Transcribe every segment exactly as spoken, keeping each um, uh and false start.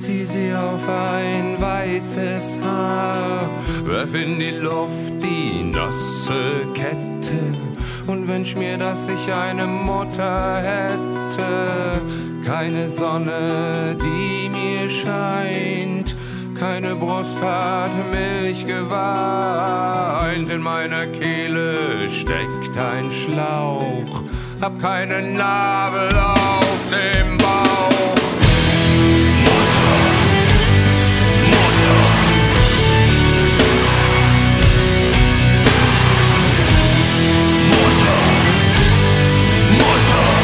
zieh sie auf ein weißes Haar, werf in die Luft die nasse Kette und wünsch mir, dass ich eine Mutter hätte. Keine Sonne, die mir scheint, keine Brust hat Milch geweint. In meiner Kehle steckt ein Schlauch, hab keinen Nabel auf dem Bauch. Mutter, Mutter, Mutter, Mutter.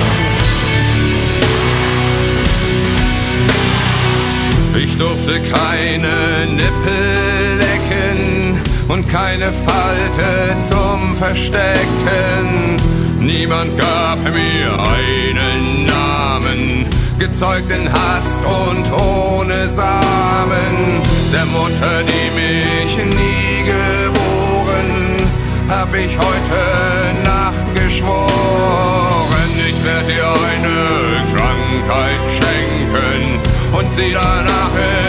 Ich durfte keine Nippel lecken und keine Falte zum Verstecken. Niemand gab mir einen Namen, gezeugt in Hast und ohne Samen. Der Mutter, die mich nie geboren, hab ich heute Nacht geschworen. Ich werd dir eine Krankheit schenken und sie danach